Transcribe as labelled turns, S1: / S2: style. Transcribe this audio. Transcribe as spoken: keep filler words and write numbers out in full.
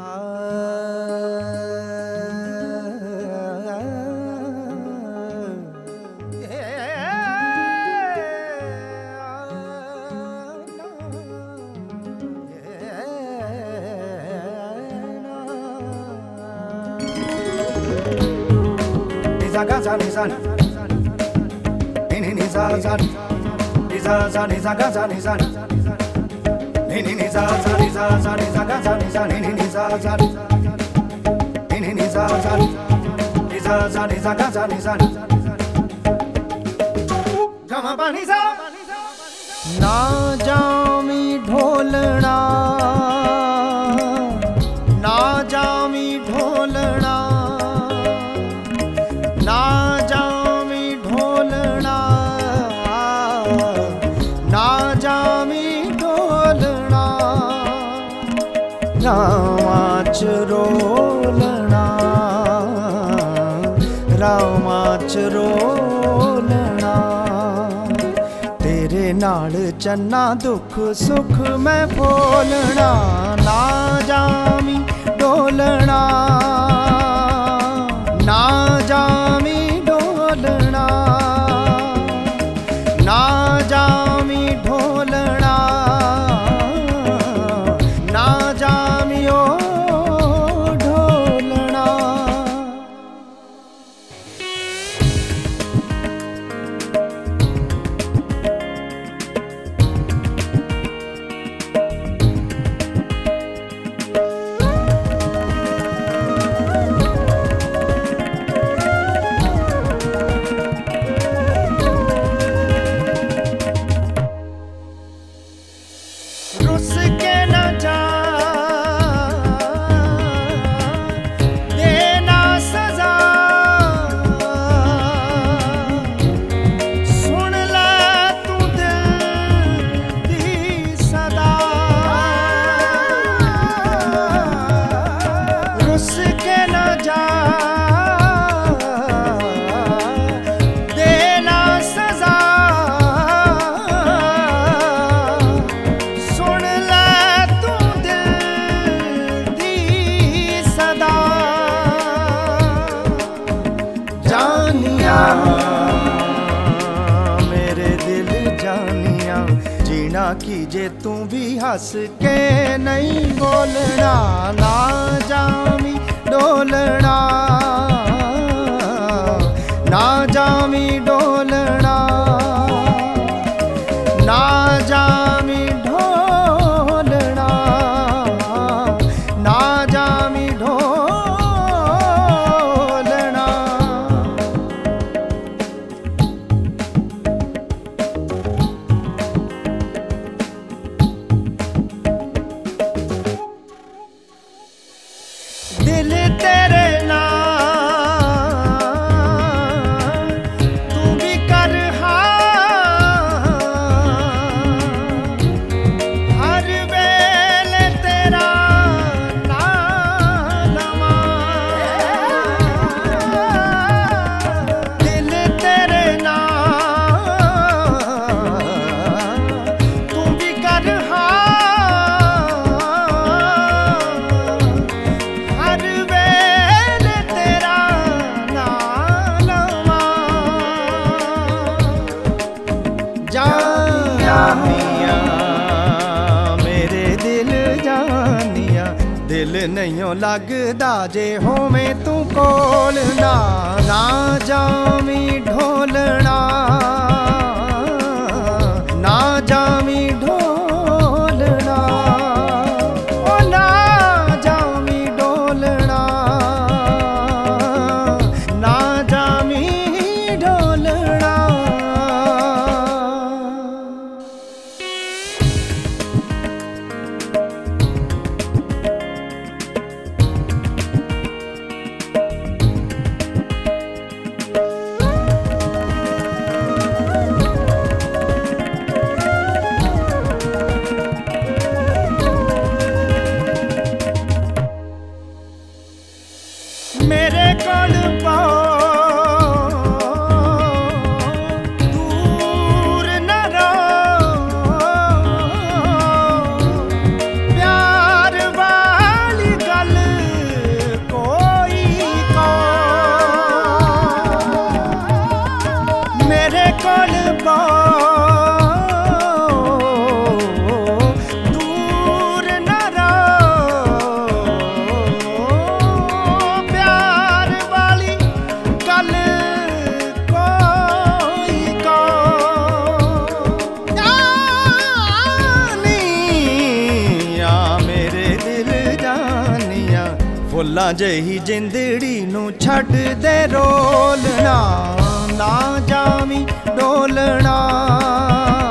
S1: Gaza ni san, ni ni ni za za, ni za za ni za gaza ni san, ni ni ni za za ni za za ni za gaza ni san, ni ni ni za za, ni ni ni za za, ni za za ni za gaza ni san, gama pa ni za.
S2: ना जामी ढोलना, ना जामी ढोलना, ना जामी ढोलना, ना जामी ढोलना, रामाच रोलना, रामाच रोलना, तेरे नाल चन्ना दुख सुख मैं बोलना, ना जामी ढोलना, ना जामी ढोलना, ना जामी ढोलना, ना जामी ओ ढोलना। रुस के न जा, देना सजा, सुन ले तू दिल दी सदा। रुस के न जा, देना सजा, मेरे दिल जानिया जीना कीजे तू भी हंस के नहीं बोलना, ना जामी डोलना, ना जामी डोलना, ना जामी ढोलना, ना जामी ढोलना। दिल तेरे नाल तू भी कर हाँ, हर वेले तेरा नाम लवां। दिल तेरे नाल तू भी कर हाँ, जानिया मेरे दिल जानिया, दिल नहीं लगदा जे होवे तू कोल, ना ना जामी ढोलना, ना जामी ढोलना, ओ ना जामी ढोलना, ना जामी ढोलना। फुल्लां जही जिंदड़ी नू छड्ड दे रोलना, ना जावी डोलना।